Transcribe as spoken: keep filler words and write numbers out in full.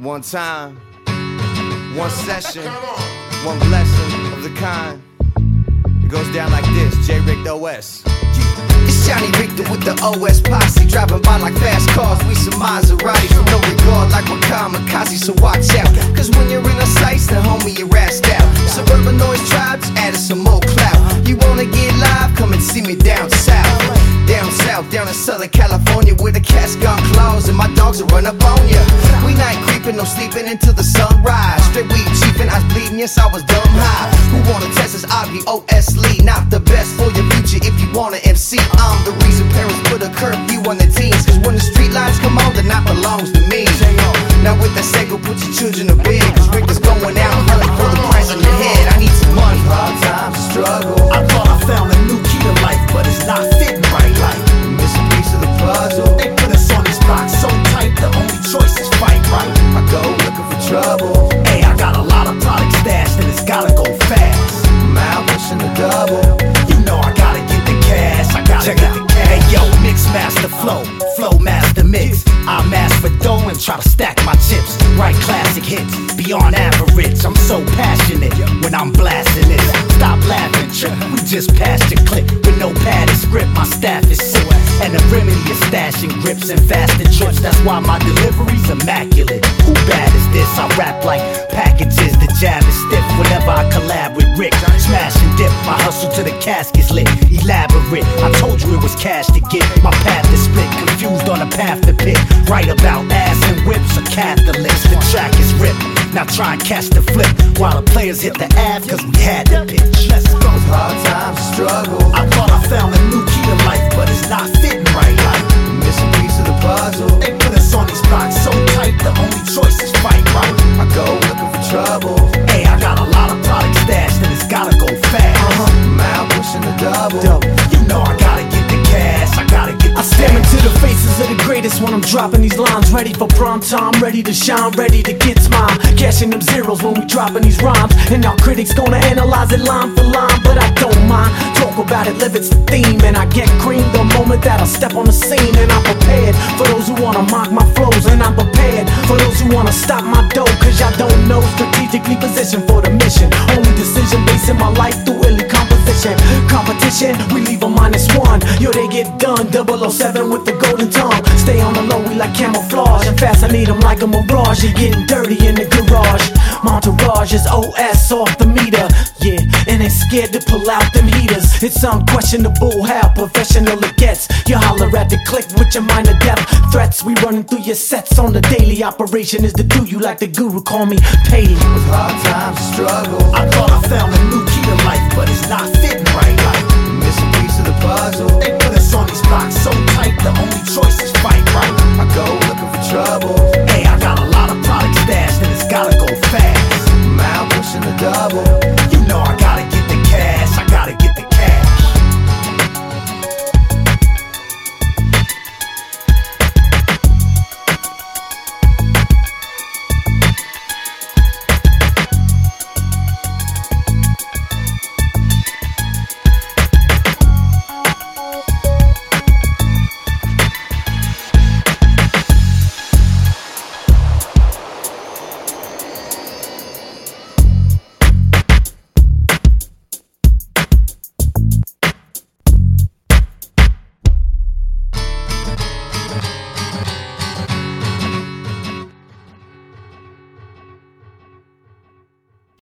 One time, one session, one blessing of the kind. It goes down like this, J. Rick the O S. It's Johnny Richter with the O S posse, driving by like fast cars. We some Maseratis with no regard, like we're kamikaze, so watch out. Cause when you're in a slice, then homie, you're assed out. Suburban noise tribes added some more clout. You wanna get live? Come and see me down south. Down south, down in Southern California, where the cats got claws and my dogs will run up on ya. We night creeping, no sleeping until the sunrise. Straight weed chiefin', I was bleeding, yes I was dumb high. Who wanna test us? I be O S Lee, not the best for your future if you wanna M C. I'm the reason parents put a curfew on the teens. Cause when the street lights come on, then that belongs to me. Now with that say, go put your children to bed. Cause Rick is going out hunting for the price on your head. I need some money. Hard times, struggle. I thought I found a new key to life, but it's not fitting right. Like miss a piece of the puzzle. They put us on these blocks so tight, the only choice is fight right. I go looking for trouble. Hey, I got a lot of product stashed and it's gotta go fast. I'm out pushing the double. You know I gotta get the cash. I gotta Check get out. the cash. Hey yo, mix master flow, flow master mix. I mask for dough and try to stack my chips. Write classic hits, beyond average. I'm so passionate when I'm blasting it. Stop laughing, trip. We just passed the clip with no padded script. My staff is sick, and the remedy is stashing grips and fasting trips. That's why my delivery's immaculate. Who bad is this? I rap like packages. The jab is stiff whenever I collab with Rick. Smash and dip, my hustle to the casket's lit. Elaborate, I told you it was cash to get. My path is split, confused on a path to pick. Right about ass and whips or Catholics. The track is ripped, now try and catch the flip. While the players hit the ab, cause we had the pitch. Let's go. With hard times, struggle. I thought I found a new key to life, but it's not fitting right. Like miss a piece of the puzzle. They put us on these blocks so tight, the only choice is fight right. I go looking for trouble. Hey, I got a lot of product stashed and it's gotta go fast. Uh-huh. I'm out pushing the double. double. You know I gotta get the cash, I gotta get the I stare into the faces of the greatest when I'm dropping these lines. Ready for prime time, ready to shine, ready to get mine. Cashing them zeros when we dropping these rhymes. And now critics gonna analyze it line for line, but I don't mind. Talk about it, live it's the theme. And I get cream the moment that I step on the scene. And I'm prepared for those who wanna mock my flows. And I'm prepared for those who wanna stop my dough. Cause y'all don't know, strategically positioned for the mission. Only decision basing my life through illy composition. Competition, we leave a minus one. Yo, they get done, double oh seven with the golden tongue. Stay on the low, we like camouflage. And fascinate them like a mirage. You're getting dirty in the garage. My entourage is O S off the meter. Yeah, and ain't scared to pull out them heaters. It's unquestionable how professional it gets. You holler at the click with your minor depth threats. We running through your sets on the daily. Operation is to do you like the guru, call me Paley. With hard times, struggle. I thought I found a new key to life, but it's not fitting right. Like miss a piece of the puzzle. They put us on these blocks so tight, the only choice is fight right. I go